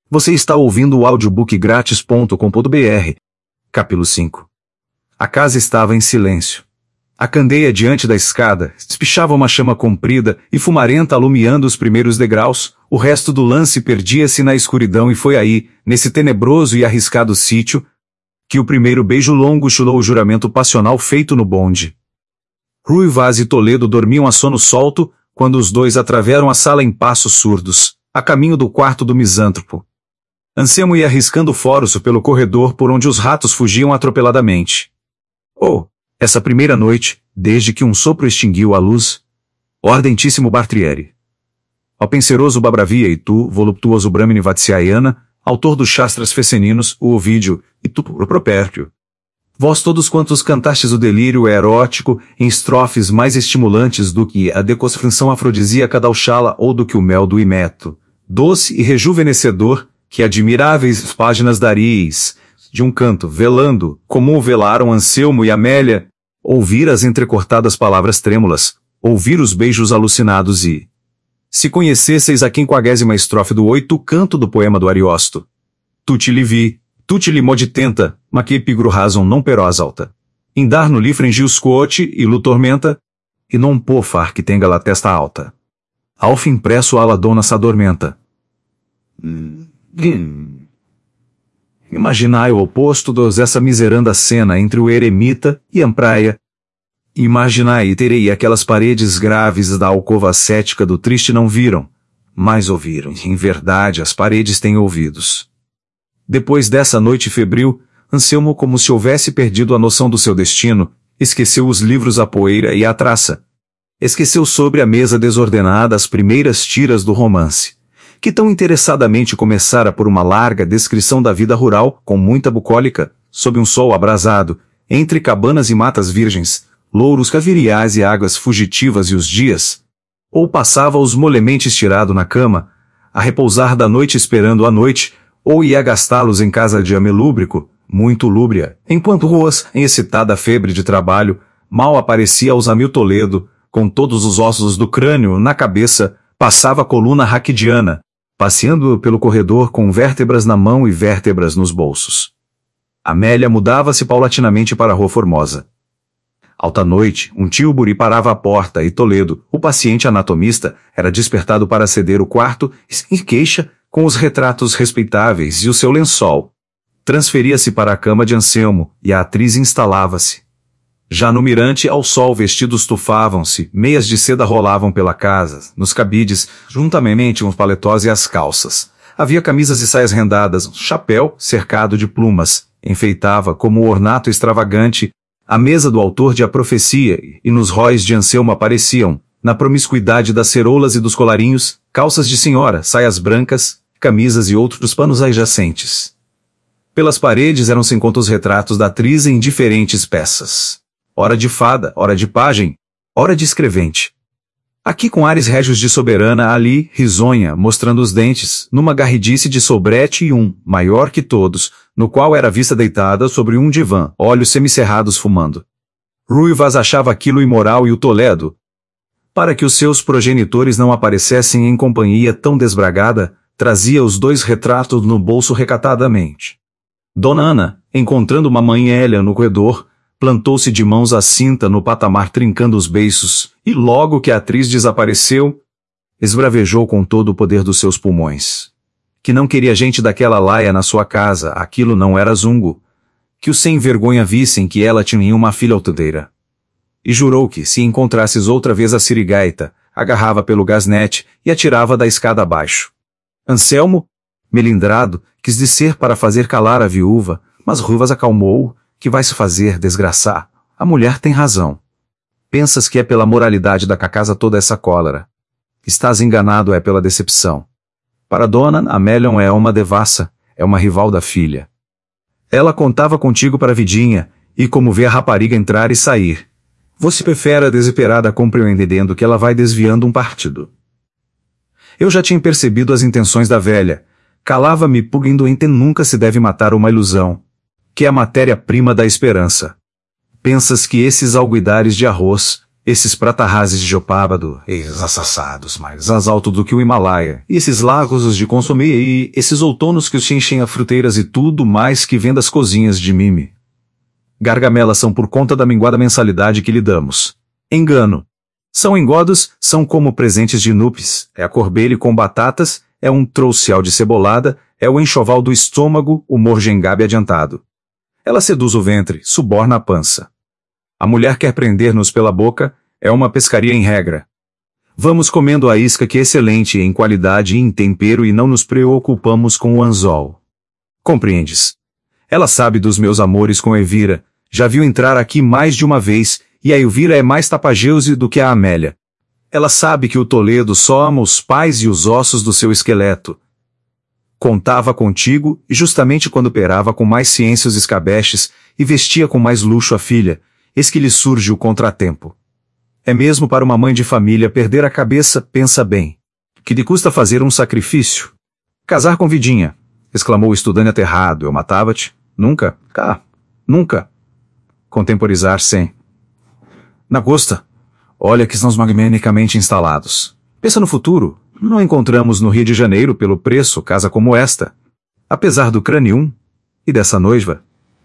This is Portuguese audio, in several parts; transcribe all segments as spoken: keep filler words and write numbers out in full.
Você está ouvindo o audiobook grátis ponto com ponto br. Capítulo cinco. A casa estava em silêncio. A candeia diante da escada espichava uma chama comprida e fumarenta alumiando os primeiros degraus. O resto do lance perdia-se na escuridão e foi aí, nesse tenebroso e arriscado sítio, que o primeiro beijo longo chulou o juramento passional feito no bonde. Rui Vaz e Toledo dormiam a sono solto, quando os dois atravessaram a sala em passos surdos, a caminho do quarto do misântropo. Anselmo ia arriscando fóruço pelo corredor por onde os ratos fugiam atropeladamente. Oh, essa primeira noite, desde que um sopro extinguiu a luz, ó ardentíssimo Bartrieri. Ao penseroso Babravia e tu, voluptuoso Brahmini Vatsyayana, autor dos Shastras Feceninos, o Ovídio, e tu, o Propérpio. Vós todos quantos cantastes o delírio erótico em estrofes mais estimulantes do que a deconscrição afrodisíaca da Auxala ou do que o mel do Himeto, doce e rejuvenescedor, que admiráveis páginas daríeis, de um canto, velando, como velaram Anselmo e Amélia, ouvir as entrecortadas palavras trêmulas, ouvir os beijos alucinados e... Se conhecesseis a quinquagésima estrofe do oito canto do poema do Ariosto. Tutti li vi, tutti li moditenta, ma que pigro razon non però alta. Indar no li frangius quote e lu tormenta, e non po far que tenga la testa alta. Alfa impresso a la dona s'adormenta. Hum. Hum. Imaginai o oposto dos essa miseranda cena entre o eremita e a praia. Imaginai e terei aquelas paredes graves da alcova ascética do triste não viram, mas ouviram. Em verdade, as paredes têm ouvidos. Depois dessa noite febril, Anselmo, como se houvesse perdido a noção do seu destino, esqueceu os livros, a poeira e a traça. Esqueceu sobre a mesa desordenada as primeiras tiras do romance, que tão interessadamente começara por uma larga descrição da vida rural, com muita bucólica, sob um sol abrasado, entre cabanas e matas virgens, louros caviriais e águas fugitivas e os dias, ou passava-os molemente estirado na cama, a repousar da noite esperando a noite, ou ia gastá-los em casa de ame lúbrico, muito lúbria, enquanto Ruas, em excitada febre de trabalho, mal aparecia aos Amil Toledo, com todos os ossos do crânio na cabeça, passava a coluna raquidiana, passeando pelo corredor com vértebras na mão e vértebras nos bolsos. Amélia mudava-se paulatinamente para a Rua Formosa. Alta noite, um tilburi parava à porta e Toledo, o paciente anatomista, era despertado para ceder o quarto em queixa com os retratos respeitáveis e o seu lençol. Transferia-se para a cama de Anselmo e a atriz instalava-se. Já no mirante ao sol vestidos tufavam-se, meias de seda rolavam pela casa, nos cabides, juntamente os paletós e as calças. Havia camisas e saias rendadas, um chapéu, cercado de plumas, enfeitava como ornato extravagante a mesa do autor de A Profecia, e nos róis de Anselmo apareciam, na promiscuidade das ceroulas e dos colarinhos, calças de senhora, saias brancas, camisas e outros panos adjacentes. Pelas paredes eram-se encontros retratos da atriz em diferentes peças. Ora de fada, ora de pajem, ora de escrevente. Aqui com ares régios de soberana, ali, risonha, mostrando os dentes, numa garridice de sobrete e um, maior que todos, no qual era vista deitada sobre um divã, olhos semicerrados fumando. Rui Vaz achava aquilo imoral e o Toledo, para que os seus progenitores não aparecessem em companhia tão desbragada, trazia os dois retratos no bolso recatadamente. Dona Ana, encontrando uma mãe Hélia no corredor, plantou-se de mãos à cinta no patamar trincando os beiços, e logo que a atriz desapareceu, esbravejou com todo o poder dos seus pulmões. Que não queria gente daquela laia na sua casa, aquilo não era zungo. Que os sem vergonha vissem que ela tinha uma filha altadeira. E jurou que, se encontrasses outra vez a sirigaita, agarrava pelo gasnete e atirava da escada abaixo. Anselmo, melindrado, quis descer para fazer calar a viúva, mas Ruvas acalmou-o. Que vai se fazer, desgraçar? A mulher tem razão. Pensas que é pela moralidade da casa toda essa cólera. Estás enganado é pela decepção. Para Dona Amélia é uma devassa, é uma rival da filha. Ela contava contigo para a vidinha, e como vê a rapariga entrar e sair, você prefere a desesperada compreendendo que ela vai desviando um partido. Eu já tinha percebido as intenções da velha. Calava-me pugando ente nunca se deve matar uma ilusão, que é a matéria-prima da esperança. Pensas que esses alguidares de arroz, Esses pratarrazes de Jopábado, eis assassados, mais alto do que o Himalaia, e esses lagos de consomê e esses outonos que os enchem a fruteiras e tudo mais que vem das cozinhas de Mime. Gargamelas são por conta da minguada mensalidade que lhe damos. Engano. São engodos, são como presentes de núpcias, é a corbelha com batatas, é um trouxeal de cebolada, é o enxoval do estômago, o morgengabe adiantado. Ela seduz o ventre, suborna a pança. A mulher quer prender-nos pela boca, é uma pescaria em regra. Vamos comendo a isca que é excelente em qualidade e em tempero e não nos preocupamos com o anzol. Compreendes? Ela sabe dos meus amores com Elvira, já viu entrar aqui mais de uma vez, e a Elvira é mais tapageuse do que a Amélia. Ela sabe que o Toledo só ama os pais e os ossos do seu esqueleto. Contava contigo, justamente quando perava com mais ciência os escabeches, e vestia com mais luxo a filha, eis que lhe surge o contratempo. É mesmo para uma mãe de família perder a cabeça, pensa bem. Que lhe custa fazer um sacrifício? Casar com Vidinha, exclamou o estudante aterrado, eu matava-te? Nunca? Cá, nunca. Contemporizar sem. Na costa, olha que estamos magnicamente instalados. Pensa no futuro, não encontramos no Rio de Janeiro pelo preço casa como esta. Apesar do cranium e dessa noiva.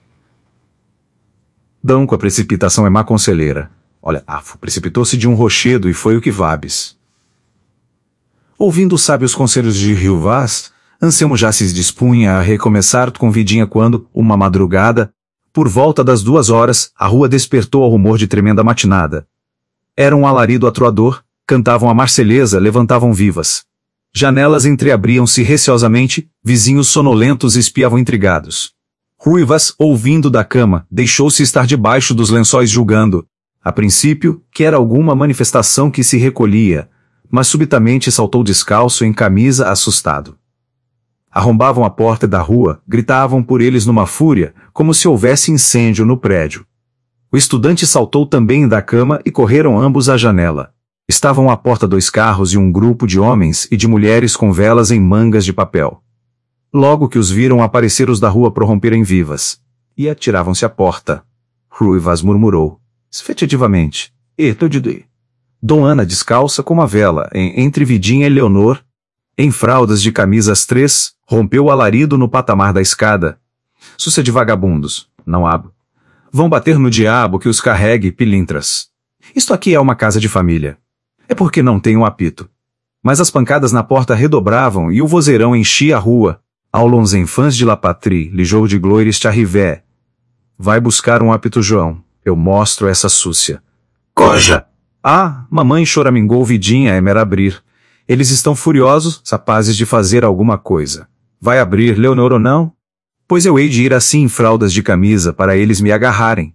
Dão com a precipitação é má conselheira. Olha, afo, precipitou-se de um rochedo e foi o que vabes. Ouvindo os sábios conselhos de Rio Vaz, Anselmo já se dispunha a recomeçar com Vidinha quando, uma madrugada, por volta das duas horas, a rua despertou ao rumor de tremenda matinada. Era um alarido atroador, cantavam a Marselhesa, levantavam vivas. Janelas entreabriam-se receosamente, vizinhos sonolentos espiavam intrigados. Ruivas, ouvindo da cama, deixou-se estar debaixo dos lençóis julgando, a princípio, que era alguma manifestação que se recolhia, mas subitamente saltou descalço em camisa assustado. Arrombavam a porta da rua, gritavam por eles numa fúria, como se houvesse incêndio no prédio. O estudante saltou também da cama e correram ambos à janela. Estavam à porta dois carros e um grupo de homens e de mulheres com velas em mangas de papel. Logo que os viram aparecer os da rua prorromperam em vivas. E atiravam-se à porta. Ruivas murmurou. Efetivamente. Eto de de. Dom Ana descalça como a vela, em, entre Vidinha e Leonor, em fraldas de camisas três, rompeu o alarido no patamar da escada. Sussa de vagabundos, não abro. Vão bater no diabo que os carregue pilintras. Isto aqui é uma casa de família. É porque não tem um apito. Mas as pancadas na porta redobravam e o vozeirão enchia a rua. Aulons enfants de la patrie, lijou de gloires t'arrivé. Vai buscar um apito, João. Eu mostro essa súcia. Coja! Ah, mamãe choramingou Vidinha é mera abrir. Eles estão furiosos, capazes de fazer alguma coisa. Vai abrir, Leonor, ou não? Pois eu hei de ir assim em fraldas de camisa para eles me agarrarem.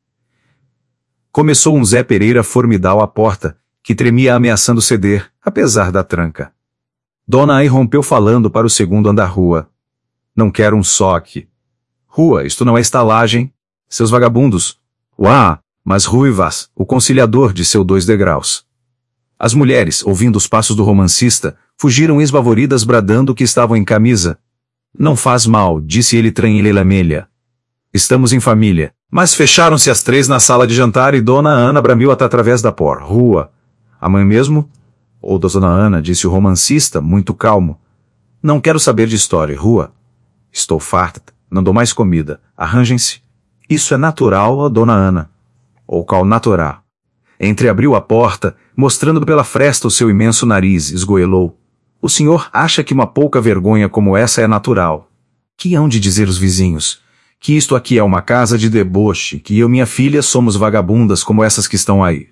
Começou um Zé Pereira formidal à porta, que tremia ameaçando ceder, apesar da tranca. Dona Ai rompeu falando para o segundo andar rua. Não quero um soque. Rua, isto não é estalagem. Seus vagabundos. Uá, mas Ruivas, o conciliador de seu dois degraus. As mulheres, ouvindo os passos do romancista, fugiram esbavoridas bradando que estavam em camisa. Não faz mal, disse ele tranquilamente. Estamos em família. Mas fecharam-se as três na sala de jantar e Dona Ana bramiu até através da por. Rua. A mãe mesmo? Ou Dona Ana, disse o romancista, muito calmo. Não quero saber de história, Rua. Estou farta, não dou mais comida. Arranjem-se. Isso é natural, ó Dona Ana. Ou cal natural. Entreabriu a porta, mostrando pela fresta o seu imenso nariz, esgoelou. O senhor acha que uma pouca vergonha como essa é natural? Que hão de dizer os vizinhos? Que isto aqui é uma casa de deboche, que eu e minha filha somos vagabundas como essas que estão aí.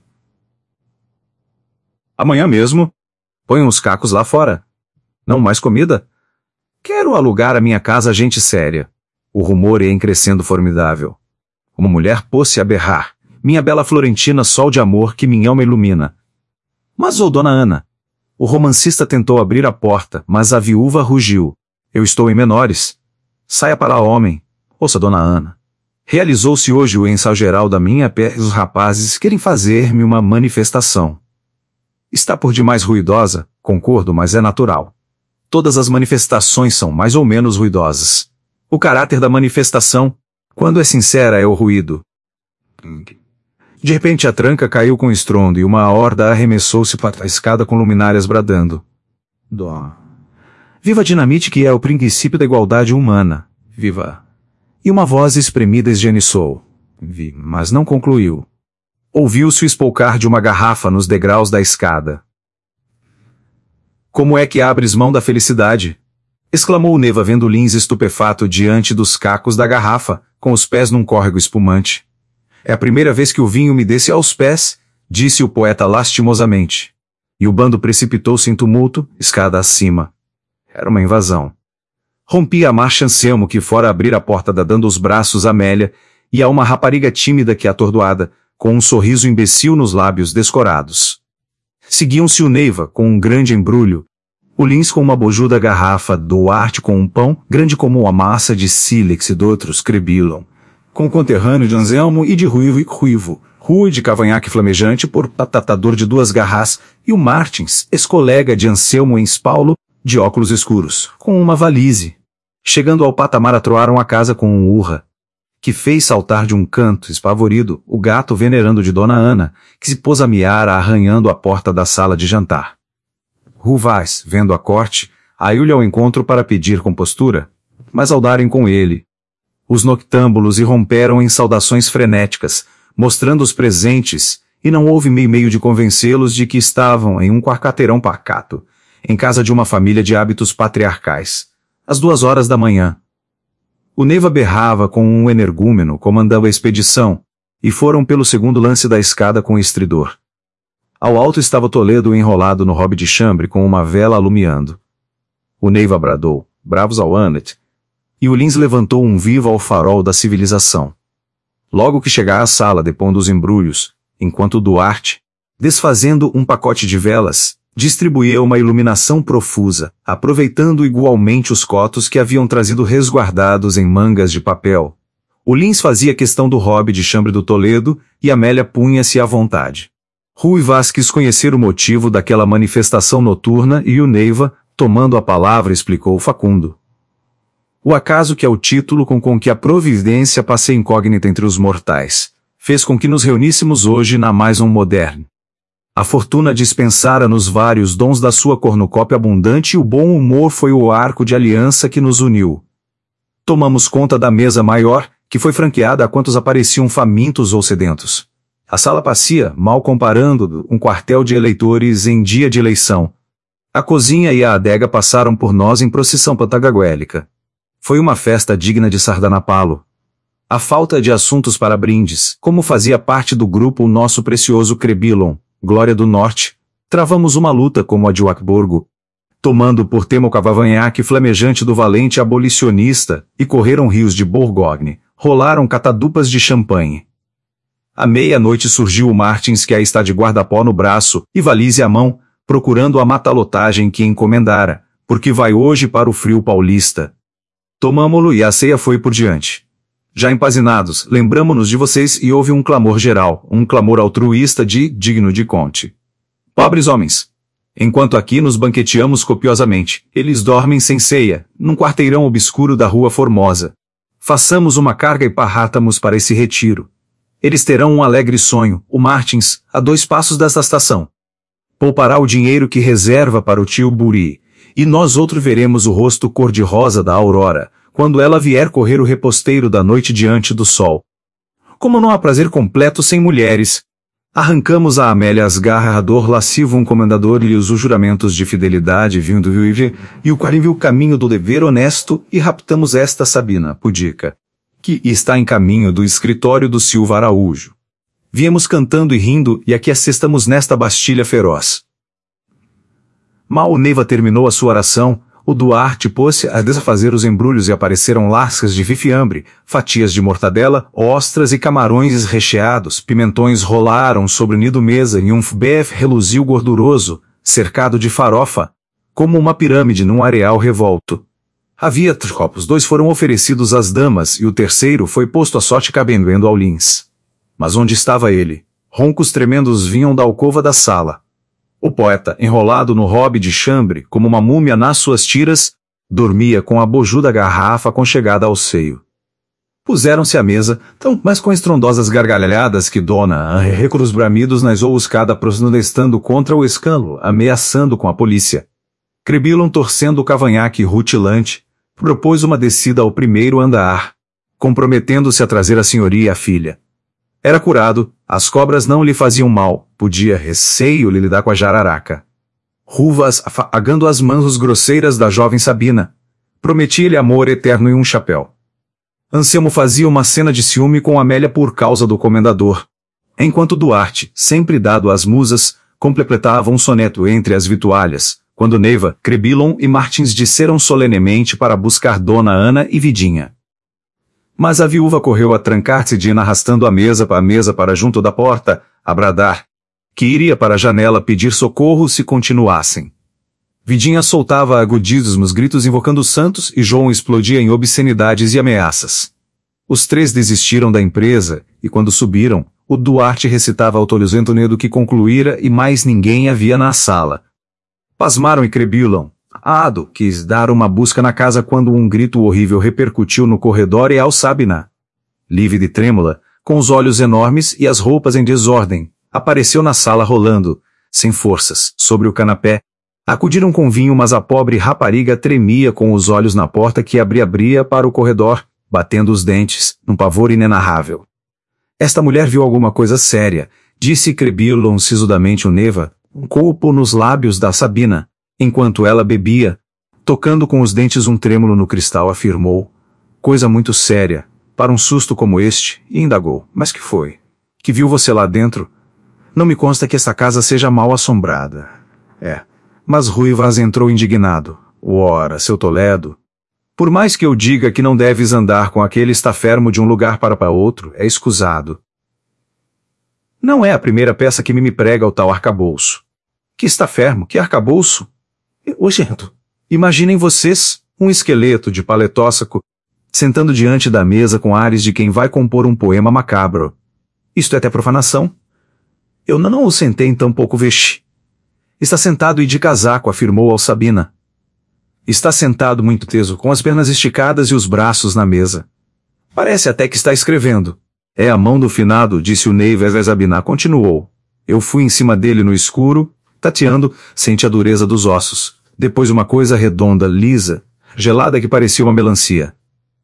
Amanhã mesmo, ponham os cacos lá fora. Não mais comida? Quero alugar a minha casa a gente séria. O rumor ia em crescendo formidável. Uma mulher pôs-se a berrar. Minha bela Florentina, sol de amor que minha alma ilumina. Mas, ô Dona Ana, o romancista tentou abrir a porta, mas a viúva rugiu. Eu estou em menores. Saia para homem. Ouça, Dona Ana. Realizou-se hoje o ensaio geral da minha peça e os rapazes querem fazer-me uma manifestação. Está por demais ruidosa, concordo, mas é natural. Todas as manifestações são mais ou menos ruidosas. O caráter da manifestação, quando é sincera, é o ruído. De repente a tranca caiu com estrondo e uma horda arremessou-se para a escada com luminárias bradando. Dó. Viva a dinamite que é o princípio da igualdade humana. Viva. E uma voz espremida esganiçou. Vi, mas não concluiu. Ouviu-se o espolcar de uma garrafa nos degraus da escada. Como é que abres mão da felicidade? Exclamou Neva vendo Lins estupefato diante dos cacos da garrafa, com os pés num córrego espumante. É a primeira vez que o vinho me desce aos pés, disse o poeta lastimosamente. E o bando precipitou-se em tumulto, escada acima. Era uma invasão. Rompia a marcha Anselmo que fora abrir a porta dando os braços a Amélia, e a uma rapariga tímida que atordoada, com um sorriso imbecil nos lábios descorados. Seguiam-se o Neiva, com um grande embrulho, o Lins com uma bojuda garrafa, Duarte com um pão, grande como a massa de sílex e de outros crebilon, com o conterrâneo de Anselmo e de Ruivo e Ruivo, Rui de cavanhaque flamejante por patatador de duas garras, e o Martins, ex-colega de Anselmo em Paulo, de óculos escuros, com uma valise. Chegando ao patamar atroaram a casa com um urra, que fez saltar de um canto, espavorido, o gato venerando de Dona Ana, que se pôs a miar arranhando a porta da sala de jantar. Ruvaz, vendo a corte, aiu-lhe ao encontro para pedir compostura, mas ao darem com ele, os noctâmbulos irromperam em saudações frenéticas, mostrando os presentes, e não houve meio-meio de convencê-los de que estavam em um quarteirão pacato, em casa de uma família de hábitos patriarcais, às duas horas da manhã. O Neiva berrava com um energúmeno comandando a expedição, e foram pelo segundo lance da escada com o estridor. Ao alto estava Toledo enrolado no robe de chambre com uma vela alumiando. O Neiva bradou, bravos ao Anet, e o Lins levantou um viva ao farol da civilização. Logo que chegar à sala depondo os embrulhos, enquanto Duarte, desfazendo um pacote de velas, distribuía uma iluminação profusa, aproveitando igualmente os cotos que haviam trazido resguardados em mangas de papel. O Lins fazia questão do robe de chambre do Toledo, e Amélia punha-se à vontade. Rui Vaz quis conhecer o motivo daquela manifestação noturna e o Neiva, tomando a palavra, explicou Facundo. O acaso que é o título com, com que a providência passe incógnita entre os mortais, fez com que nos reuníssemos hoje na mais um moderno. A fortuna dispensara-nos vários dons da sua cornucópia abundante e o bom humor foi o arco de aliança que nos uniu. Tomamos conta da mesa maior, que foi franqueada a quantos apareciam famintos ou sedentos. A sala passia, mal comparando, um quartel de eleitores em dia de eleição. A cozinha e a adega passaram por nós em procissão pantagruélica. Foi uma festa digna de Sardanapalo. A falta de assuntos para brindes, como fazia parte do grupo o nosso precioso Crebilon, Glória do Norte, travamos uma luta como a de Wartburgo, tomando por tema o cavanhaque flamejante do valente abolicionista, e correram rios de Bourgogne, rolaram catadupas de champanhe. À meia-noite surgiu o Martins que aí está de guarda-pó no braço, e valise à mão, procurando a matalotagem que encomendara, porque vai hoje para o frio paulista. Tomamo-lo e a ceia foi por diante. Já empazinados, lembramo-nos de vocês e houve um clamor geral, um clamor altruísta de digno de conte. Pobres homens! Enquanto aqui nos banqueteamos copiosamente, eles dormem sem ceia, num quarteirão obscuro da Rua Formosa. Façamos uma carga e partamos para esse retiro. Eles terão um alegre sonho, o Martins, a dois passos desta estação. Poupará o dinheiro que reserva para o tio Buri, e nós outro veremos o rosto cor-de-rosa da aurora, quando ela vier correr o reposteiro da noite diante do sol. Como não há prazer completo sem mulheres, arrancamos a Amélia as garras a dor lascivo um comendador e os juramentos de fidelidade vindo viver, e o quarim viu o caminho do dever honesto, e raptamos esta Sabina, pudica, que está em caminho do escritório do Silva Araújo. Viemos cantando e rindo, e aqui assestamos nesta bastilha feroz. Mal o Neiva terminou a sua oração, o Duarte pôs-se a desfazer os embrulhos e apareceram lascas de fifiambre, fatias de mortadela, ostras e camarões recheados, pimentões rolaram sobre o nido mesa e um bef reluziu gorduroso, cercado de farofa, como uma pirâmide num areal revolto. Havia três copos, dois foram oferecidos às damas e o terceiro foi posto a sorte cabendo ao Lins. Mas onde estava ele? Roncos tremendos vinham da alcova da sala. O poeta, enrolado no robe de chambre, como uma múmia nas suas tiras, dormia com a bojuda garrafa aconchegada ao seio. Puseram-se à mesa, tão mais com estrondosas gargalhadas que Dona recua os bramidos nas ouuscada protestando contra o escândalo, ameaçando com a polícia. Crebilon, torcendo o cavanhaque rutilante, propôs uma descida ao primeiro andar, comprometendo-se a trazer a senhoria e a filha. Era curado, as cobras não lhe faziam mal, podia receio lhe lidar com a jararaca. Ruvas afagando as mãos grosseiras da jovem Sabina, prometia-lhe amor eterno e um chapéu. Anselmo fazia uma cena de ciúme com Amélia por causa do comendador, enquanto Duarte, sempre dado às musas, completava um soneto entre as vitualhas, quando Neiva, Crebilon e Martins disseram solenemente para buscar Dona Ana e Vidinha. Mas a viúva correu a trancar-se de arrastando a mesa para a mesa para junto da porta, a bradar, que iria para a janela pedir socorro se continuassem. Vidinha soltava agudíssimos gritos invocando os santos e João explodia em obscenidades e ameaças. Os três desistiram da empresa, e quando subiram, o Duarte recitava ao tolhuzento nedo que concluíra e mais ninguém havia na sala. Pasmaram e Crebilon. Ado quis dar uma busca na casa quando um grito horrível repercutiu no corredor e ao Sabina. Lívida e trêmula, com os olhos enormes e as roupas em desordem, apareceu na sala rolando, sem forças, sobre o canapé. Acudiram com vinho, mas a pobre rapariga tremia com os olhos na porta que abria-abria para o corredor, batendo os dentes, num pavor inenarrável. Esta mulher viu alguma coisa séria, disse Crebilon sisudamente o Neiva, um corpo nos lábios da Sabina, enquanto ela bebia, tocando com os dentes um trêmulo no cristal, afirmou, coisa muito séria, para um susto como este, e indagou, mas que foi? Que viu você lá dentro? Não me consta que essa casa seja mal assombrada. É. Mas Ruivas entrou indignado. Ora, seu Toledo. Por mais que eu diga que não deves andar com aquele estafermo de um lugar para para outro, é escusado. Não é a primeira peça que me prega o tal arcabouço. Que estafermo? Que arcabouço? Ojento. Imaginem vocês, um esqueleto de paletósaco, sentando diante da mesa com ares de quem vai compor um poema macabro. Isto é até profanação. Eu não o sentei em tão pouco vexi. Está sentado e de casaco, afirmou ao Sabina. Está sentado muito teso, com as pernas esticadas e os braços na mesa. Parece até que está escrevendo. É a mão do finado, disse o Neiva e Sabina continuou. Eu fui em cima dele no escuro, tateando, sente a dureza dos ossos. Depois uma coisa redonda, lisa, gelada que parecia uma melancia.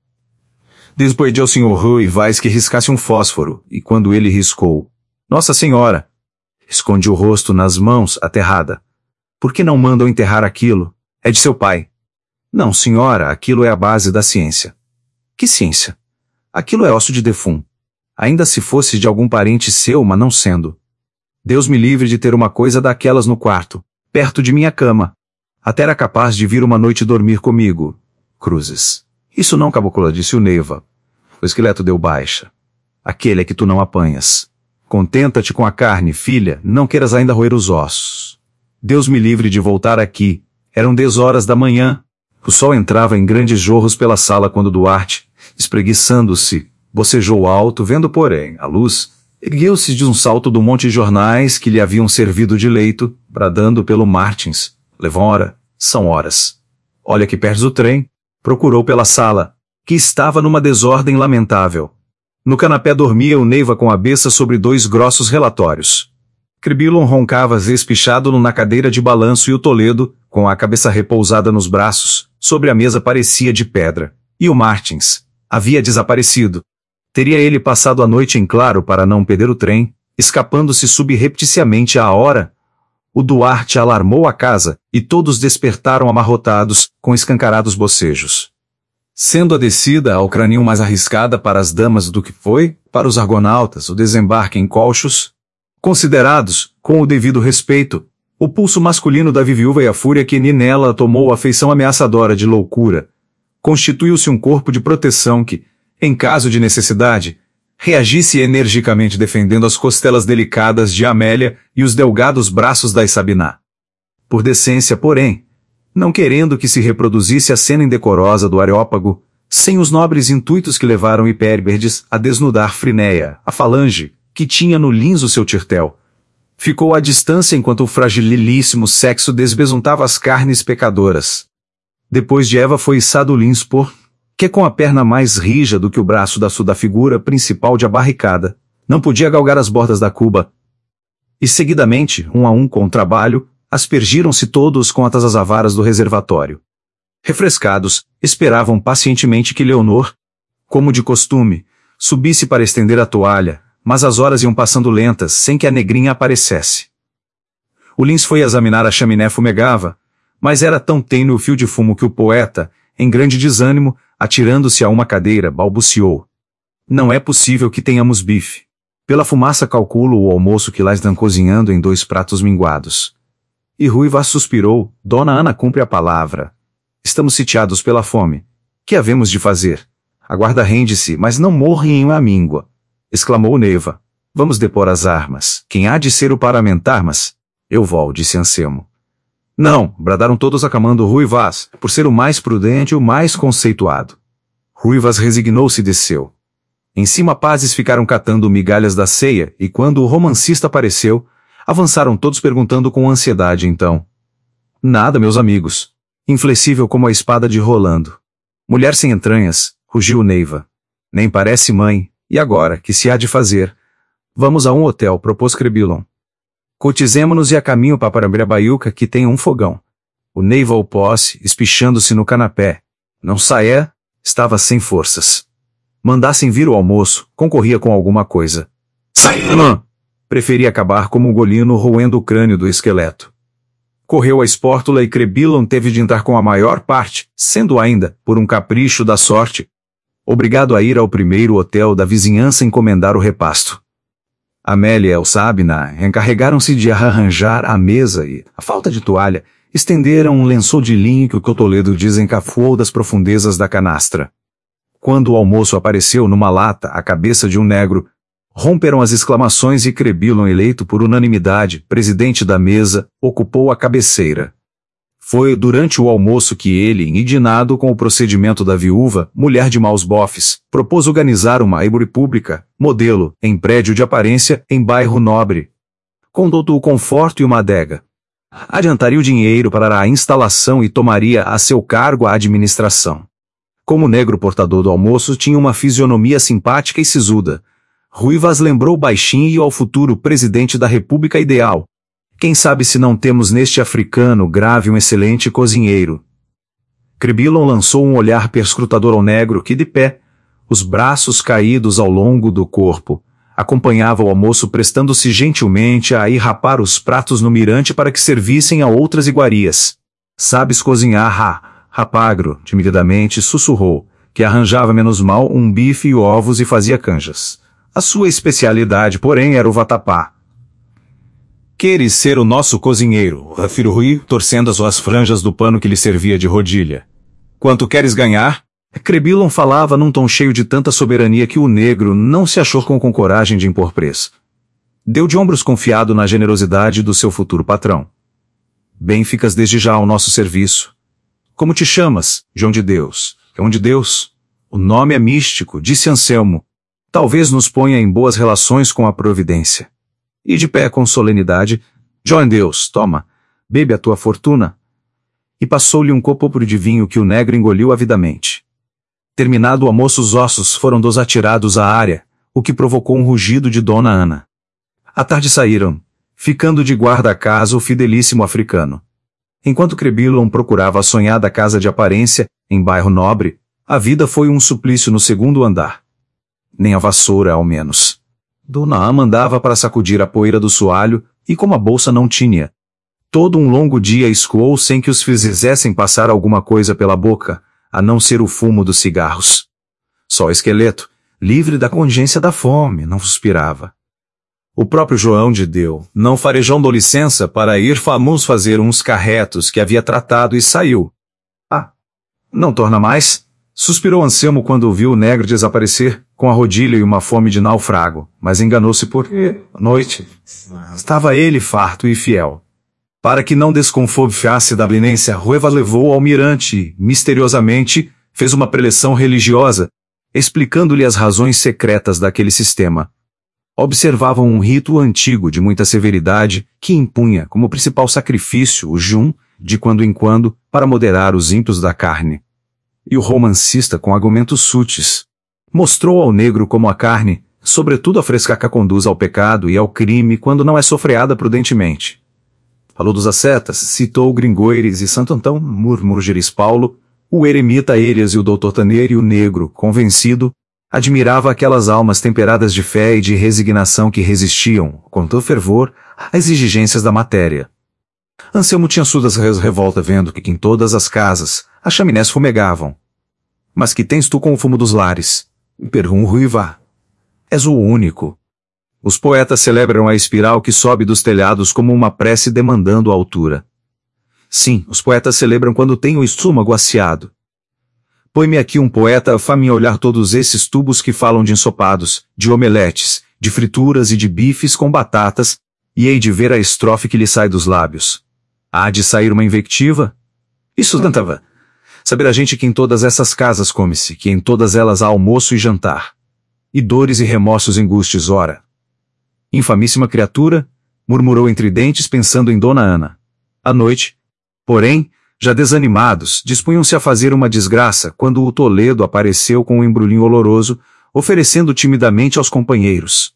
Despedi ao senhor Ruivas que riscasse um fósforo, e quando ele riscou, Nossa Senhora! Esconde o rosto nas mãos, aterrada. Por que não mandam enterrar aquilo? É de seu pai. Não, senhora, aquilo é a base da ciência. Que ciência? Aquilo é osso de defunto. Ainda se fosse de algum parente seu, mas não sendo. Deus me livre de ter uma coisa daquelas no quarto, perto de minha cama. Até era capaz de vir uma noite dormir comigo. Cruzes. Isso não, cabocla, disse o Neiva. O esqueleto deu baixa. Aquele é que tu não apanhas. Contenta-te com a carne, filha, não queiras ainda roer os ossos. Deus me livre de voltar aqui. Eram dez horas da manhã. O sol entrava em grandes jorros pela sala quando Duarte, espreguiçando-se, bocejou alto, vendo, porém, a luz, ergueu-se de um salto do monte de jornais que lhe haviam servido de leito, bradando pelo Martins. Levora, são horas. Olha que perdes o trem. Procurou pela sala, que estava numa desordem lamentável. No canapé dormia o Neiva com a beça sobre dois grossos relatórios. Crebilon roncava espichado na cadeira de balanço e o Toledo, com a cabeça repousada nos braços, sobre a mesa parecia de pedra. E o Martins havia desaparecido. Teria ele passado a noite em claro para não perder o trem, escapando-se subrepticiamente à hora? O Duarte alarmou a casa, e todos despertaram amarrotados, com escancarados bocejos. Sendo a descida ao crânio mais arriscada para as damas do que foi, para os argonautas, o desembarque em colchos, considerados, com o devido respeito, o pulso masculino da viúva e a fúria que nela tomou a feição ameaçadora de loucura, constituiu-se um corpo de proteção que, em caso de necessidade, reagisse energicamente defendendo as costelas delicadas de Amélia e os delgados braços da Sabiná. Por decência, porém, não querendo que se reproduzisse a cena indecorosa do Areópago, sem os nobres intuitos que levaram Hipérberdes a desnudar Frinéia, a falange, que tinha no linzo seu tirtel. Ficou à distância enquanto o fragilíssimo sexo desbesuntava as carnes pecadoras. Depois de Eva foi içado o linz por, que com a perna mais rija do que o braço da sua figura principal de abarricada, não podia galgar as bordas da cuba. E seguidamente, um a um com o trabalho, aspergiram-se todos com as avaras do reservatório. Refrescados, esperavam pacientemente que Leonor, como de costume, subisse para estender a toalha, mas as horas iam passando lentas sem que a negrinha aparecesse. O Lins foi examinar a chaminé fumegava, mas era tão tênue o fio de fumo que o poeta, em grande desânimo, atirando-se a uma cadeira, balbuciou: "Não é possível que tenhamos bife. Pela fumaça calculo o almoço que lá estão cozinhando em dois pratos minguados." E Ruivas suspirou: "Dona Ana cumpre a palavra. Estamos sitiados pela fome. Que havemos de fazer? A guarda rende-se, mas não morre em uma míngua." Exclamou Neiva: "Vamos depor as armas. Quem há de ser o parlamentar-mas?" "Eu vou", disse Anselmo. "Não", bradaram todos aclamando Ruivas, por ser o mais prudente e o mais conceituado. Ruivas resignou-se e desceu. Em cima pazes ficaram catando migalhas da ceia, e quando o romancista apareceu, avançaram todos perguntando com ansiedade então. "Nada, meus amigos." Inflexível como a espada de Rolando. "Mulher sem entranhas", rugiu Neiva. "Nem parece mãe, e agora, que se há de fazer?" "Vamos a um hotel", propôs Crebilon. "Cotizemo-nos e a caminho para Parambirabaiuca, que tem um fogão." O Neiva opôs-se, espichando-se no canapé. Não saia, estava sem forças. Mandassem vir o almoço, concorria com alguma coisa. "Sai, não!" Preferia acabar como um golino roendo o crânio do esqueleto. Correu a espórtula e Crebilon teve de entrar com a maior parte, sendo ainda, por um capricho da sorte, obrigado a ir ao primeiro hotel da vizinhança encomendar o repasto. Amélia e Elsabina encarregaram-se de arranjar a mesa e, a falta de toalha, estenderam um lençol de linho que o Cotoledo desencafuou das profundezas da canastra. Quando o almoço apareceu numa lata à cabeça de um negro, romperam as exclamações e Crebilon, eleito por unanimidade presidente da mesa, ocupou a cabeceira. Foi durante o almoço que ele, indignado com o procedimento da viúva, mulher de maus bofes, propôs organizar uma ébori pública, modelo, em prédio de aparência, em bairro nobre. Contou-o o conforto e uma adega. Adiantaria o dinheiro para a instalação e tomaria a seu cargo a administração. Como o negro portador do almoço tinha uma fisionomia simpática e sisuda, Ruivas lembrou baixinho ao futuro presidente da República Ideal. Quem sabe se não temos neste africano grave um excelente cozinheiro. Crebilon lançou um olhar perscrutador ao negro que, de pé, os braços caídos ao longo do corpo, acompanhava o almoço prestando-se gentilmente a ir rapar os pratos no mirante para que servissem a outras iguarias. "Sabes cozinhar, ra?" Rapagro, timidamente, sussurrou, que arranjava menos mal um bife e ovos e fazia canjas. A sua especialidade, porém, era o vatapá. "Queres ser o nosso cozinheiro?" afirmou Rui, torcendo as suas franjas do pano que lhe servia de rodilha. "Quanto queres ganhar?" Crebilon falava num tom cheio de tanta soberania que o negro não se achou com, com coragem de impor preço. Deu de ombros confiado na generosidade do seu futuro patrão. "Bem, ficas desde já ao nosso serviço." "Como te chamas?" "João de Deus." "João de Deus? O nome é místico", disse Anselmo. "Talvez nos ponha em boas relações com a providência." E de pé com solenidade: "João de Deus, toma, bebe a tua fortuna." E passou-lhe um copo de vinho que o negro engoliu avidamente. Terminado o almoço, os ossos foram dos atirados à área, o que provocou um rugido de Dona Ana. À tarde saíram, ficando de guarda a casa o fidelíssimo africano. Enquanto Crebilon procurava a sonhada casa de aparência, em bairro nobre, a vida foi um suplício no segundo andar. Nem a vassoura, ao menos. Dona Ana andava para sacudir a poeira do soalho, e como a bolsa não tinha. Todo um longo dia escoou sem que os fizessem passar alguma coisa pela boca, a não ser o fumo dos cigarros. Só o esqueleto, livre da congência da fome, não suspirava. O próprio João de Deus, não farejando licença para ir famos fazer uns carretos que havia tratado e saiu. "Ah, não torna mais?" suspirou Anselmo quando viu o negro desaparecer, com a rodilha e uma fome de naufrago, mas enganou-se porque, à noite, estava ele farto e fiel. Para que não desconfiasse da abstinência, Rueva levou ao almirante e, misteriosamente, fez uma preleção religiosa, explicando-lhe as razões secretas daquele sistema. Observavam um rito antigo de muita severidade que impunha como principal sacrifício o jum, de quando em quando, para moderar os ímpios da carne. e o romancista com argumentos sutis. Mostrou ao negro como a carne, sobretudo a frescaca, conduz ao pecado e ao crime quando não é sofreada prudentemente. Falou dos ascetas, citou Gringoires e Santo Antão, Murmurgeris Paulo, o eremita Erias e o doutor Tanner, e o negro, convencido, admirava aquelas almas temperadas de fé e de resignação que resistiam, com tanto fervor, às exigências da matéria. Anselmo tinha suas revolta vendo que em todas as casas as chaminés fumegavam. Mas que tens tu com o fumo dos lares? Perguntou Ruiva. És o único. Os poetas celebram a espiral que sobe dos telhados como uma prece demandando a altura. Sim, os poetas celebram quando têm o estômago aciado. Põe-me aqui um poeta a fim olhar todos esses tubos que falam de ensopados, de omeletes, de frituras e de bifes com batatas, e hei de ver a estrofe que lhe sai dos lábios. Há de sair uma invectiva? Isso tentava. Saber a gente que em todas essas casas come-se, que em todas elas há almoço e jantar. E dores e remorsos engústios, ora. Infamíssima criatura, murmurou entre dentes pensando em Dona Ana. À noite, porém, já desanimados, dispunham-se a fazer uma desgraça quando o Toledo apareceu com um embrulhinho oloroso, oferecendo timidamente aos companheiros.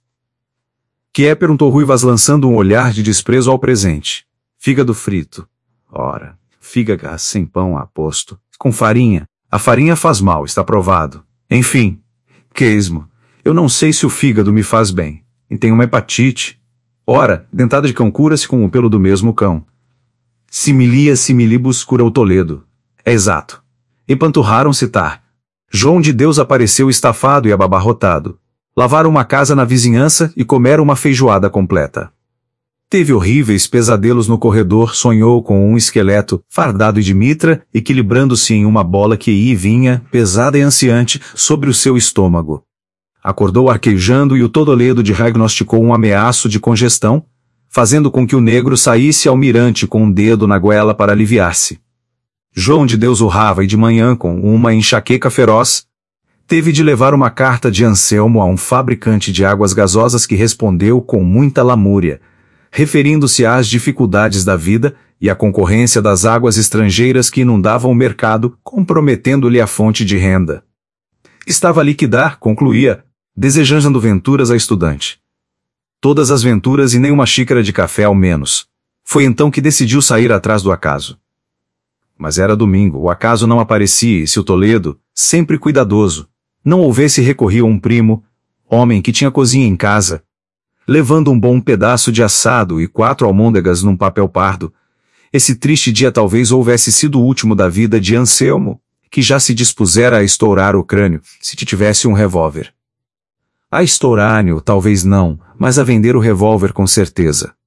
Que é? Perguntou Ruivas lançando um olhar de desprezo ao presente. Fígado frito. Ora, fígado sem pão aposto, com farinha. A farinha faz mal, está provado. Enfim, que esmo. Eu não sei se o fígado me faz bem. E tenho uma hepatite. Ora, dentada de cão cura-se com o pelo do mesmo cão. Similia similibus cura o Toledo. É exato. Empanturraram citar. João de Deus apareceu estafado e ababarrotado. Lavaram uma casa na vizinhança e comeram uma feijoada completa. Teve horríveis pesadelos no corredor, sonhou com um esqueleto, fardado de mitra, equilibrando-se em uma bola que ia e vinha, pesada e ansiante, sobre o seu estômago. Acordou arquejando e o Toledo diagnosticou um ameaço de congestão, fazendo com que o negro saísse ao mirante com um dedo na goela para aliviar-se. João de Deus urrava e de manhã, com uma enxaqueca feroz, teve de levar uma carta de Anselmo a um fabricante de águas gasosas que respondeu com muita lamúria, referindo-se às dificuldades da vida e à concorrência das águas estrangeiras que inundavam o mercado, comprometendo-lhe a fonte de renda. Estava a liquidar, concluía, desejando venturas a estudante. Todas as venturas e nem uma xícara de café ao menos. Foi então que decidiu sair atrás do acaso. Mas era domingo, o acaso não aparecia e se o Toledo, sempre cuidadoso, não houvesse recorrido a um primo, homem que tinha cozinha em casa, levando um bom pedaço de assado e quatro almôndegas num papel pardo, esse triste dia talvez houvesse sido o último da vida de Anselmo, que já se dispusera a estourar o crânio, se tivesse um revólver. A estourar-o talvez não, mas a vender o revólver com certeza.